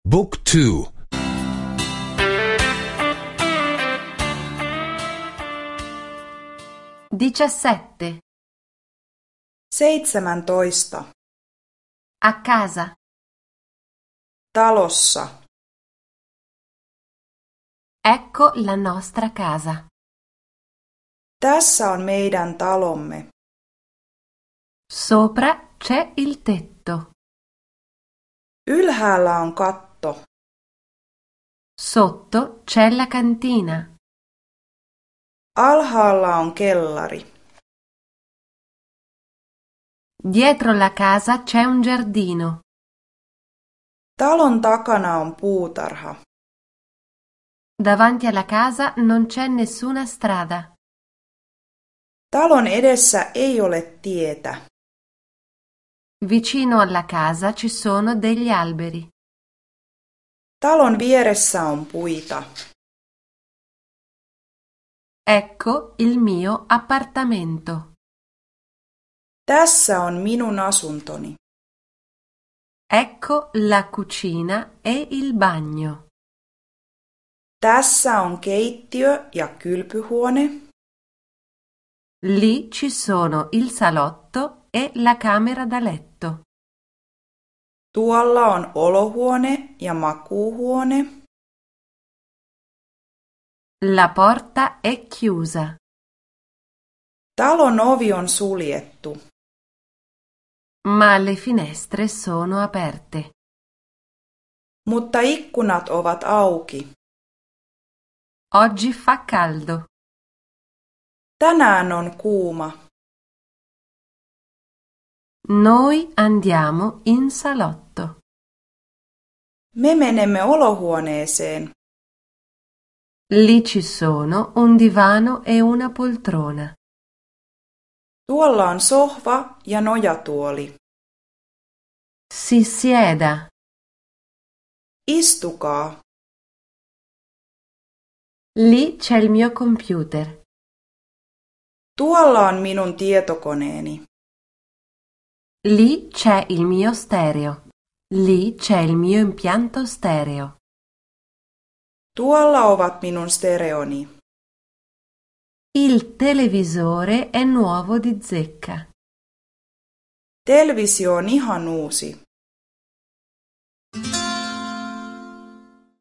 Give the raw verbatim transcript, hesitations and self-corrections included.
Book two. diciassette. Seitsemäntoista. A casa. Talossa. Ecco la nostra casa. Tässä on meidän talomme. Sopra c'è il tetto. Ylhäällä on katto. Sotto c'è la cantina. Alhaalla on kellari. Dietro la casa c'è un giardino. Talon takana on puutarha. Davanti alla casa non c'è nessuna strada. Talon edessä ei ole tietä. Vicino alla casa ci sono degli alberi. Talon vieressä on puita. Ecco il mio appartamento. Tässä on minun asuntoni. Ecco la cucina e il bagno. Tässä on keittiö ja kylpyhuone. Lì ci sono il salotto e la camera da letto. Tuolla on olohuone ja makuuhuone. La porta è chiusa. Talon ovi on suljettu. Ma le finestre sono aperte. Mutta ikkunat ovat auki. Oggi fa caldo. Tänään on kuuma. Noi andiamo in salotto. Me menemme olohuoneeseen. Lì ci sono un divano e una poltrona. Tuolla on sohva ja nojatuoli. Si sieda. Istukaa. Lì c'è il mio computer. Tuolla on minun tietokoneeni. Lì c'è il mio stereo. Lì c'è il mio impianto stereo. Tuolla ovat minun stereoni. Il televisore è nuovo di zecca. Televisio on ihan uusi.